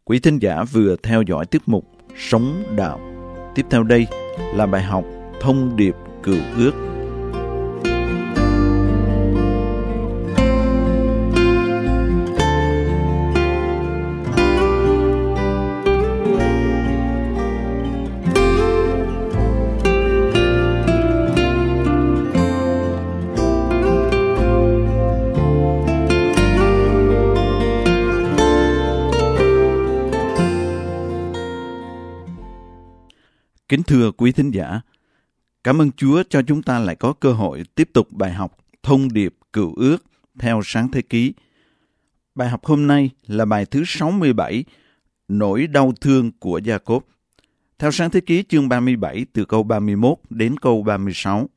Quý thính giả vừa theo dõi tiết mục Sống Đạo. Tiếp theo đây là bài học Thông điệp Cựu Ước. Kính thưa quý thính giả, cảm ơn Chúa cho chúng ta lại có cơ hội tiếp tục bài học Thông điệp Cựu Ước theo Sáng Thế Ký. Bài học hôm nay là bài thứ 67, Nỗi đau thương của Gia-cốp. Theo Sáng Thế Ký chương 37 từ câu 31 đến câu 36.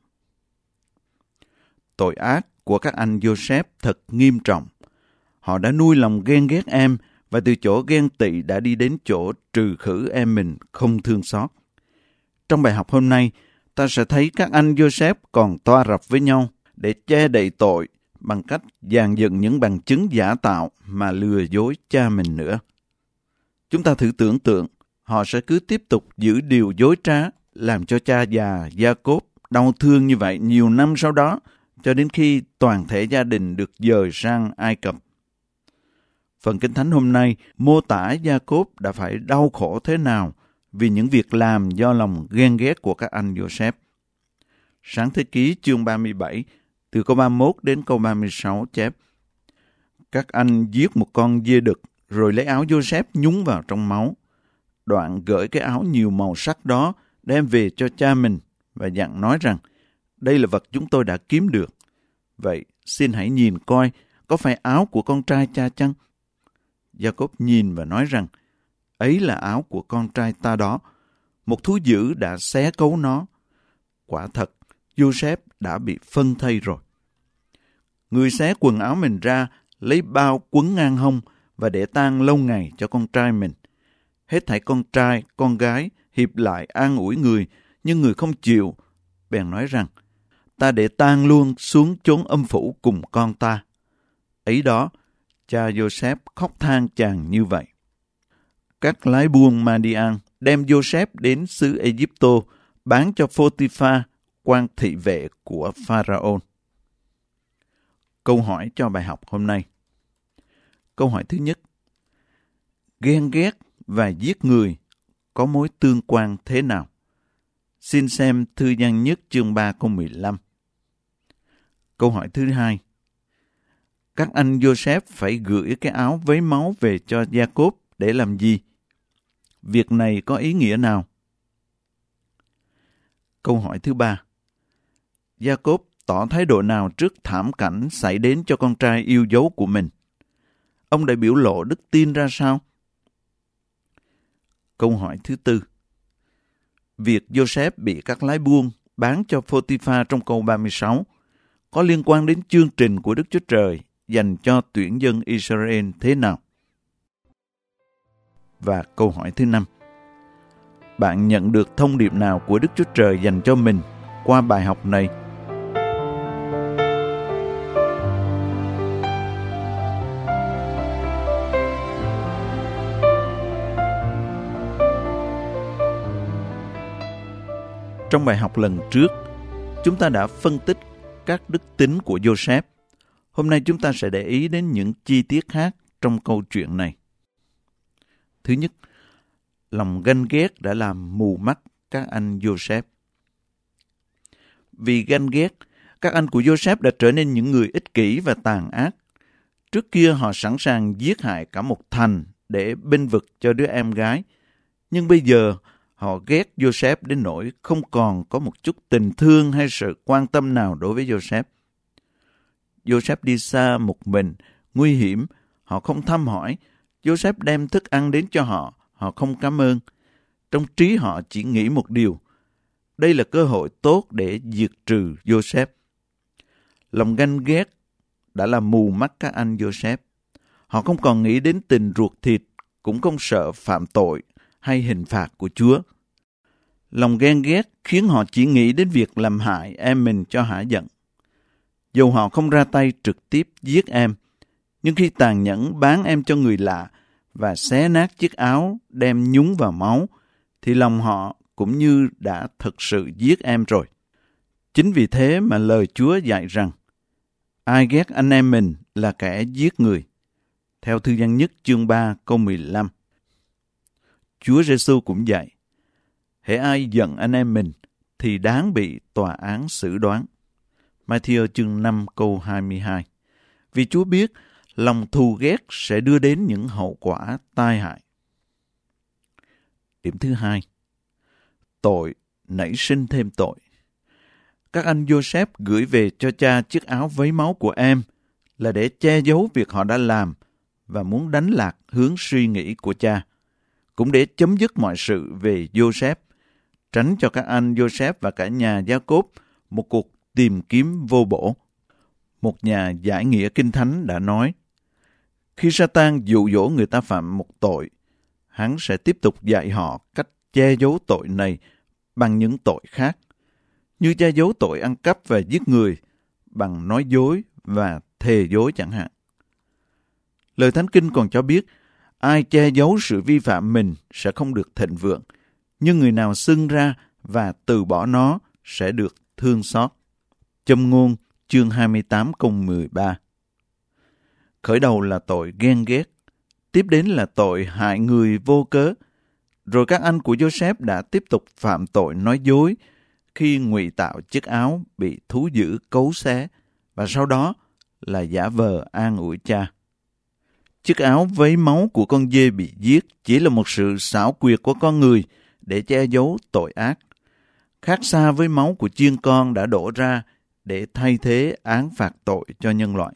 Tội ác của các anh Joseph thật nghiêm trọng. Họ đã nuôi lòng ghen ghét em và từ chỗ ghen tị đã đi đến chỗ trừ khử em mình không thương xót. Trong bài học hôm nay, ta sẽ thấy các anh Joseph còn toa rập với nhau để che đậy tội bằng cách dàn dựng những bằng chứng giả tạo mà lừa dối cha mình nữa. Chúng ta thử tưởng tượng, họ sẽ cứ tiếp tục giữ điều dối trá, làm cho cha già Gia-cốp đau thương như vậy nhiều năm sau đó, cho đến khi toàn thể gia đình được dời sang Ai Cập. Phần Kinh Thánh hôm nay mô tả Gia-cốp đã phải đau khổ thế nào vì những việc làm do lòng ghen ghét của các anh Joseph. Sáng Thế Ký chương 37, từ câu 31 đến câu 36 chép: Các anh giết một con dê đực, rồi lấy áo Joseph nhúng vào trong máu. Đoạn gửi cái áo nhiều màu sắc đó đem về cho cha mình và dặn nói rằng, đây là vật chúng tôi đã kiếm được. Vậy xin hãy nhìn coi, có phải áo của con trai cha chăng? Gia-cốp nhìn và nói rằng, ấy là áo của con trai ta đó. Một thú dữ đã xé cấu nó. Quả thật, Joseph đã bị phân thây rồi. Người xé quần áo mình ra, lấy bao quấn ngang hông và để tang lâu ngày cho con trai mình. Hết thảy con trai, con gái hiệp lại an ủi người, nhưng người không chịu. Bèn nói rằng, ta để tang luôn xuống chốn âm phủ cùng con ta. Ấy đó, cha Joseph khóc than chàng như vậy. Các lái buôn Madian đem Joseph đến xứ Ai-Cập bán cho Pô-ti-pha, quan thị vệ của Pharaon. Câu hỏi cho bài học hôm nay. Câu hỏi thứ nhất: ghen ghét và giết người có mối tương quan thế nào? Xin xem Thư Gian Nhất chương 3 câu 15. Câu hỏi thứ hai: các anh Joseph phải gửi cái áo vấy máu về cho Gia-cốp để làm gì? Việc này có ý nghĩa nào? Câu hỏi thứ ba: Gia-cốp tỏ thái độ nào trước thảm cảnh xảy đến cho con trai yêu dấu của mình? Ông đã biểu lộ đức tin ra sao? Câu hỏi thứ tư: việc Joseph bị các lái buôn bán cho Pô-ti-pha trong câu 36 có liên quan đến chương trình của Đức Chúa Trời dành cho tuyển dân Israel thế nào? Và câu hỏi thứ 5: bạn nhận được thông điệp nào của Đức Chúa Trời dành cho mình qua bài học này? Trong bài học lần trước, chúng ta đã phân tích các đức tính của Joseph. Hôm nay chúng ta sẽ để ý đến những chi tiết khác trong câu chuyện này. Thứ nhất, lòng ganh ghét đã làm mù mắt các anh Joseph. Vì ganh ghét, các anh của Joseph đã trở nên những người ích kỷ và tàn ác. Trước kia họ sẵn sàng giết hại cả một thành để bênh vực cho đứa em gái. Nhưng bây giờ họ ghét Joseph đến nỗi không còn có một chút tình thương hay sự quan tâm nào đối với Joseph. Joseph đi xa một mình, nguy hiểm, họ không thăm hỏi. Joseph đem thức ăn đến cho họ, họ không cảm ơn. Trong trí họ chỉ nghĩ một điều: đây là cơ hội tốt để diệt trừ Joseph. Lòng ganh ghét đã làm mù mắt các anh Joseph. Họ không còn nghĩ đến tình ruột thịt, cũng không sợ phạm tội hay hình phạt của Chúa. Lòng ghen ghét khiến họ chỉ nghĩ đến việc làm hại em mình cho hả giận. Dù họ không ra tay trực tiếp giết em, nhưng khi tàn nhẫn bán em cho người lạ và xé nát chiếc áo đem nhúng vào máu, thì lòng họ cũng như đã thực sự giết em rồi. Chính vì thế mà lời Chúa dạy rằng, ai ghét anh em mình là kẻ giết người. Theo Thư Giăng Nhất chương 3 câu 15. Chúa Giêsu cũng dạy, hễ ai giận anh em mình thì đáng bị tòa án xử đoán. Ma-thi-ơ chương 5 câu 22. Vì Chúa biết lòng thù ghét sẽ đưa đến những hậu quả tai hại. Điểm thứ hai, tội nảy sinh thêm tội. Các anh Joseph gửi về cho cha chiếc áo vấy máu của em là để che giấu việc họ đã làm và muốn đánh lạc hướng suy nghĩ của cha, cũng để chấm dứt mọi sự về Joseph, tránh cho các anh Joseph và cả nhà Gia-cốp một cuộc tìm kiếm vô bổ. Một nhà giải nghĩa Kinh Thánh đã nói, khi Sa-tan dụ dỗ người ta phạm một tội, hắn sẽ tiếp tục dạy họ cách che giấu tội này bằng những tội khác, như che giấu tội ăn cắp và giết người bằng nói dối và thề dối chẳng hạn. Lời Thánh Kinh còn cho biết, ai che giấu sự vi phạm mình sẽ không được thịnh vượng, nhưng người nào xưng ra và từ bỏ nó sẽ được thương xót. Châm ngôn chương 28 câu 13. Khởi đầu là tội ghen ghét, tiếp đến là tội hại người vô cớ. Rồi các anh của Joseph đã tiếp tục phạm tội nói dối khi ngụy tạo chiếc áo bị thú dữ cấu xé, và sau đó là giả vờ an ủi cha. Chiếc áo vấy máu của con dê bị giết chỉ là một sự xảo quyệt của con người để che giấu tội ác, khác xa với máu của chiên con đã đổ ra để thay thế án phạt tội cho nhân loại.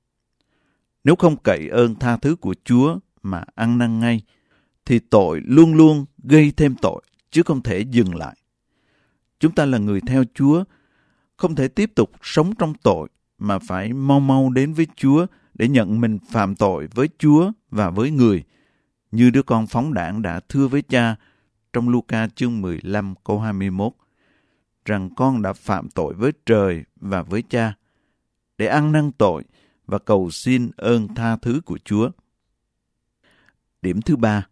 Nếu không cậy ơn tha thứ của Chúa mà ăn năn ngay, thì tội luôn luôn gây thêm tội, chứ không thể dừng lại. Chúng ta là người theo Chúa, không thể tiếp tục sống trong tội, mà phải mau mau đến với Chúa để nhận mình phạm tội với Chúa và với người, như đứa con phóng đãng đã thưa với cha trong Luca chương 15 câu 21, rằng con đã phạm tội với trời và với cha, để ăn năn tội và cầu xin ơn tha thứ của Chúa. Điểm thứ ba,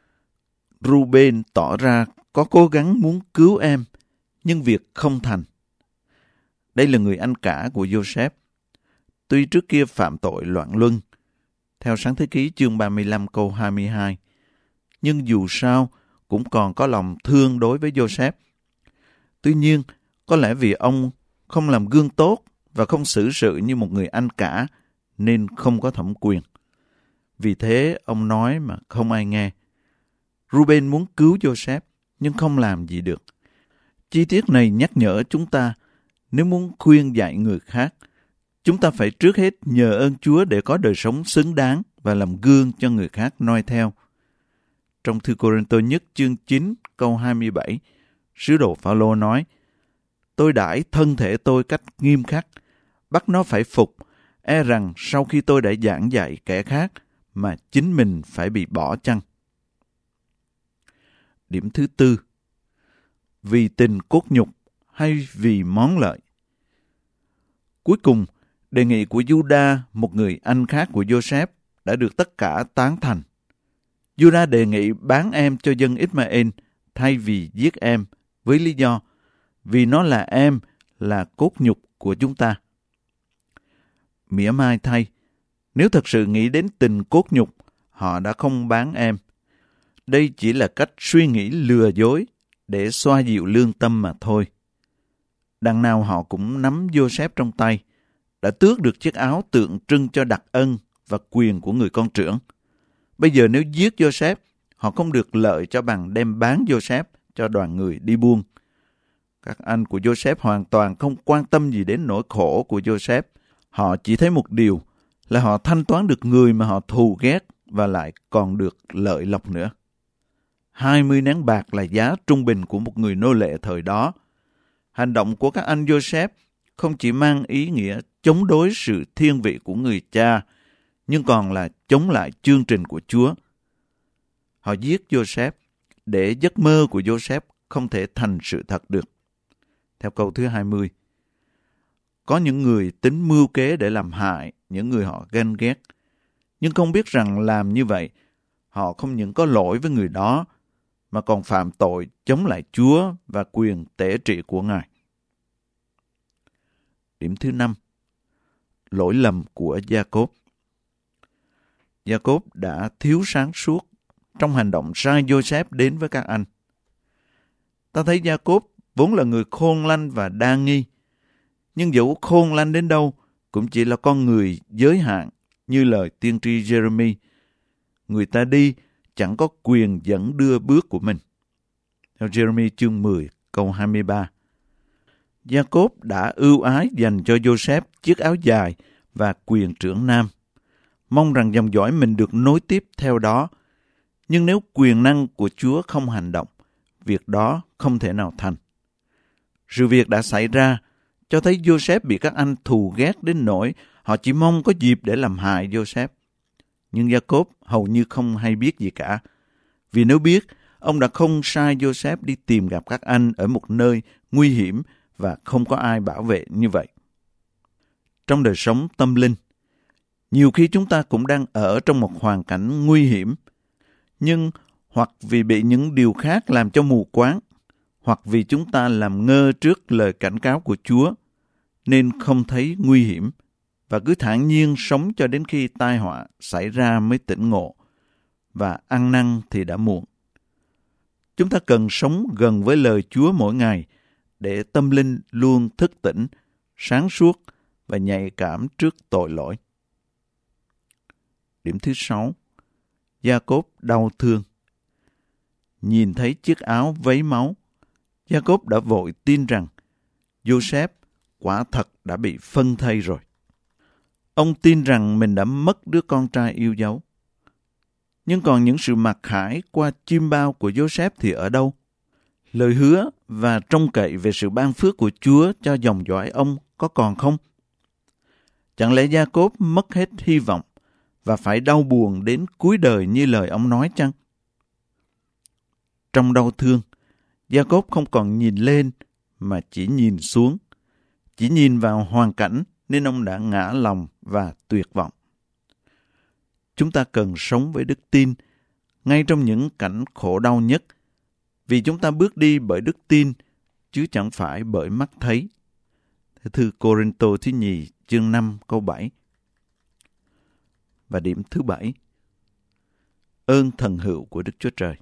Ruben tỏ ra có cố gắng muốn cứu em, nhưng việc không thành. Đây là người anh cả của Joseph. Tuy trước kia phạm tội loạn luân, theo Sáng Thế Ký chương 35 câu 22, nhưng dù sao cũng còn có lòng thương đối với Joseph. Tuy nhiên, có lẽ vì ông không làm gương tốt và không xử sự như một người anh cả, nên không có thẩm quyền. Vì thế, ông nói mà không ai nghe. Ruben muốn cứu Joseph, nhưng không làm gì được. Chi tiết này nhắc nhở chúng ta, nếu muốn khuyên dạy người khác, chúng ta phải trước hết nhờ ơn Chúa để có đời sống xứng đáng và làm gương cho người khác noi theo. Trong thư Cô-rinh-tô nhất chương 9 câu 27, sứ đồ Phao-lô nói, tôi đãi thân thể tôi cách nghiêm khắc, bắt nó phải phục, e rằng sau khi tôi đã giảng dạy kẻ khác mà chính mình phải bị bỏ chăng. Điểm thứ tư, vì tình cốt nhục hay vì món lợi. Cuối cùng, đề nghị của Juda, một người anh khác của Joseph, đã được tất cả tán thành. Juda đề nghị bán em cho dân Ismael thay vì giết em, với lý do vì nó là em, là cốt nhục của chúng ta. Mỉa mai thay, nếu thật sự nghĩ đến tình cốt nhục, họ đã không bán em. Đây chỉ là cách suy nghĩ lừa dối để xoa dịu lương tâm mà thôi. Đằng nào họ cũng nắm Joseph trong tay, đã tước được chiếc áo tượng trưng cho đặc ân và quyền của người con trưởng. Bây giờ nếu giết Joseph, họ không được lợi cho bằng đem bán Joseph cho đoàn người đi buôn. Các anh của Joseph hoàn toàn không quan tâm gì đến nỗi khổ của Joseph. Họ chỉ thấy một điều là họ thanh toán được người mà họ thù ghét và lại còn được lợi lộc nữa. 20 nén bạc là giá trung bình của một người nô lệ thời đó. Hành động của các anh Joseph không chỉ mang ý nghĩa chống đối sự thiên vị của người cha, nhưng còn là chống lại chương trình của Chúa. Họ giết Joseph để giấc mơ của Joseph không thể thành sự thật được. Theo câu thứ 20, có những người tính mưu kế để làm hại những người họ ghen ghét, nhưng không biết rằng làm như vậy, họ không những có lỗi với người đó, mà còn phạm tội chống lại Chúa và quyền tể trị của Ngài. Điểm thứ 5. Lỗi lầm của Gia-cốp. Gia-cốp đã thiếu sáng suốt trong hành động sai Giô-xép đến với các anh. Ta thấy Gia-cốp vốn là người khôn lanh và đa nghi, nhưng dẫu khôn lanh đến đâu cũng chỉ là con người giới hạn, như lời tiên tri Giê-rê-mi. Người ta đi chẳng có quyền dẫn đưa bước của mình. Theo Giê-rê-mi chương 10 câu 23. Gia-cốp đã ưu ái dành cho Giô-xép chiếc áo dài và quyền trưởng nam, mong rằng dòng dõi mình được nối tiếp theo đó. Nhưng nếu quyền năng của Chúa không hành động, việc đó không thể nào thành. Sự việc đã xảy ra cho thấy Giô-xép bị các anh thù ghét đến nỗi họ chỉ mong có dịp để làm hại Giô-xép. Nhưng Gia-cốp hầu như không hay biết gì cả. Vì nếu biết, ông đã không sai Giô-xép đi tìm gặp các anh ở một nơi nguy hiểm và không có ai bảo vệ như vậy. Trong đời sống tâm linh, nhiều khi chúng ta cũng đang ở trong một hoàn cảnh nguy hiểm, nhưng hoặc vì bị những điều khác làm cho mù quáng, hoặc vì chúng ta làm ngơ trước lời cảnh cáo của Chúa, nên không thấy nguy hiểm, và cứ thản nhiên sống cho đến khi tai họa xảy ra mới tỉnh ngộ, và ăn năn thì đã muộn. Chúng ta cần sống gần với lời Chúa mỗi ngày, để tâm linh luôn thức tỉnh, sáng suốt và nhạy cảm trước tội lỗi. Điểm thứ 6. Gia-cốp đau thương. Nhìn thấy chiếc áo vấy máu, Gia-cốp đã vội tin rằng Giô-xép quả thật đã bị phân thây rồi. Ông tin rằng mình đã mất đứa con trai yêu dấu. Nhưng còn những sự mặc khải qua chiêm bao của Giô-xép thì ở đâu? Lời hứa và trông cậy về sự ban phước của Chúa cho dòng dõi ông có còn không? Chẳng lẽ Gia-cốp mất hết hy vọng và phải đau buồn đến cuối đời như lời ông nói chăng? Trong đau thương, Gia-cốp không còn nhìn lên mà chỉ nhìn xuống. Chỉ nhìn vào hoàn cảnh nên ông đã ngã lòng và tuyệt vọng. Chúng ta cần sống với đức tin ngay trong những cảnh khổ đau nhất, vì chúng ta bước đi bởi đức tin chứ chẳng phải bởi mắt thấy. Thư Cô-rinh-tô thứ nhì chương 5 câu 7. Và điểm thứ 7. Ơn thần hữu của Đức Chúa Trời.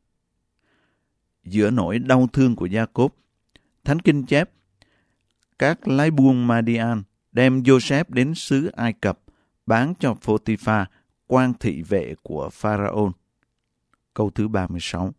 Giữa nỗi đau thương của Gia-cốp, Thánh Kinh chép các lái buôn Ma-đi-an đem Giô-xép đến xứ Ai Cập bán cho Phô-ti-pha, quan thị vệ của Pharaon. Câu thứ 36.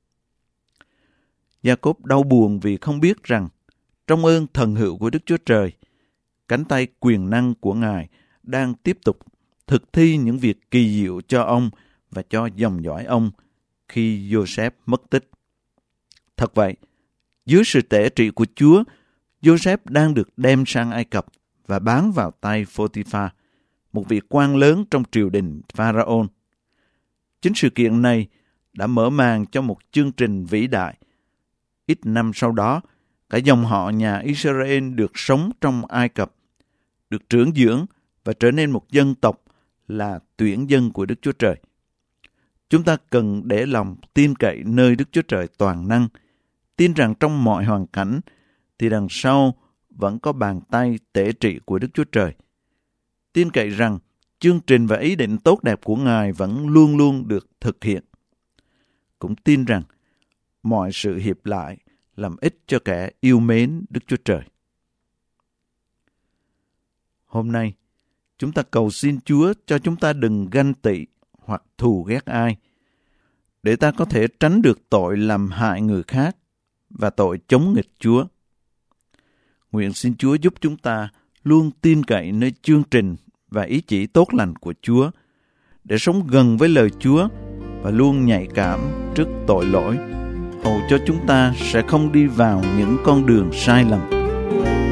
Gia-cốp đau buồn vì không biết rằng trong ơn thần hữu của Đức Chúa Trời, cánh tay quyền năng của Ngài đang tiếp tục thực thi những việc kỳ diệu cho ông và cho dòng dõi ông khi Giô-xép mất tích. Thật vậy, dưới sự tể trị của Chúa, Giô-xép đang được đem sang Ai Cập và bán vào tay Phô-ti-pha, một vị quan lớn trong triều đình Pharaon. Chính sự kiện này đã mở màn cho một chương trình vĩ đại. Ít năm sau đó, cả dòng họ nhà Israel được sống trong Ai Cập, được trưởng dưỡng và trở nên một dân tộc là tuyển dân của Đức Chúa Trời. Chúng ta cần để lòng tin cậy nơi Đức Chúa Trời toàn năng, tin rằng trong mọi hoàn cảnh thì đằng sau vẫn có bàn tay tể trị của Đức Chúa Trời. Tin cậy rằng chương trình và ý định tốt đẹp của Ngài vẫn luôn luôn được thực hiện. Cũng tin rằng mọi sự hiệp lại làm ích cho kẻ yêu mến Đức Chúa Trời. Hôm nay, chúng ta cầu xin Chúa cho chúng ta đừng ganh tị hoặc thù ghét ai, để ta có thể tránh được tội làm hại người khác và tội chống nghịch Chúa. Nguyện xin Chúa giúp chúng ta luôn tin cậy nơi chương trình và ý chỉ tốt lành của Chúa, để sống gần với lời Chúa và luôn nhạy cảm trước tội lỗi, hầu cho chúng ta sẽ không đi vào những con đường sai lầm.